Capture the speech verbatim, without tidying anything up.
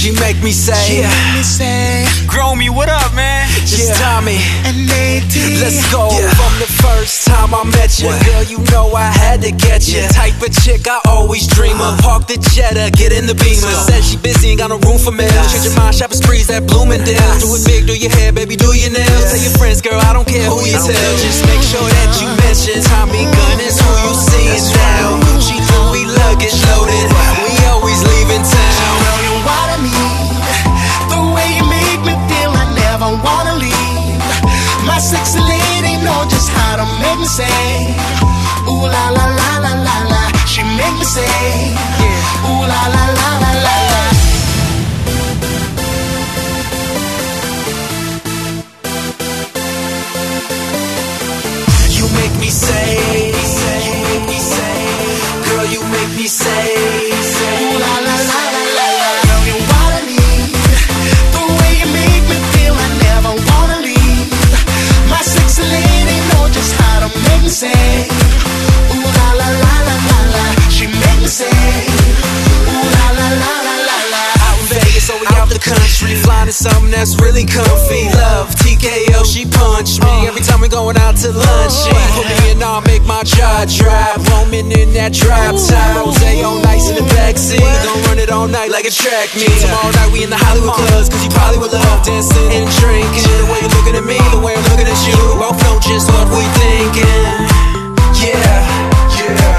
She make me say, yeah. Make me say, Gromy, what up, man? Just yeah. Tommy and Nate. Let's go. Yeah. From the first time I met you, what? girl, you know I had to get you. Yeah. Type of chick I always dream of. Park the Jetta, get in the Beamer. Said she busy, ain't got no room for me. Change your mind, shopping sprees at Bloomingdale's. Do it big, do your hair, baby, do your nails. Yeah. Tell your friends, girl, I don't care who you tell. Just make sure that you mention Tommy Gunn is who you seeing now. Gucci, Louis, luggage loaded. We always leaving town. Girl, you're what I need. The way you make me feel, I never wanna leave. My sexy lady know just how to make me say, ooh la la la la la la. She make me say, yeah. Ooh la la la la la la. You make me say, you make me say, girl, you make me say, Ooh la la la la la la. Girl, you're what I need. The way you make me feel, I never wanna leave. My sexy lady know just how to make me say, ooh la la la la la la. She make me say, ooh la la la la la la. out in Vegas, so we out the country, flying in something that's really comfy. Love T K O, she punch me every time we going out to lunch. She put me in, I'll make my jaw drop. Roaming in that drop top, rose on ice in the backseat. Gon' run it all night like a track meet. Tomorrow night we in the Hollywood clubs, cause you probably would love dancing and drinking. The way you're looking at me, the way I'm looking at you, both know just what we thinking. Yeah, yeah.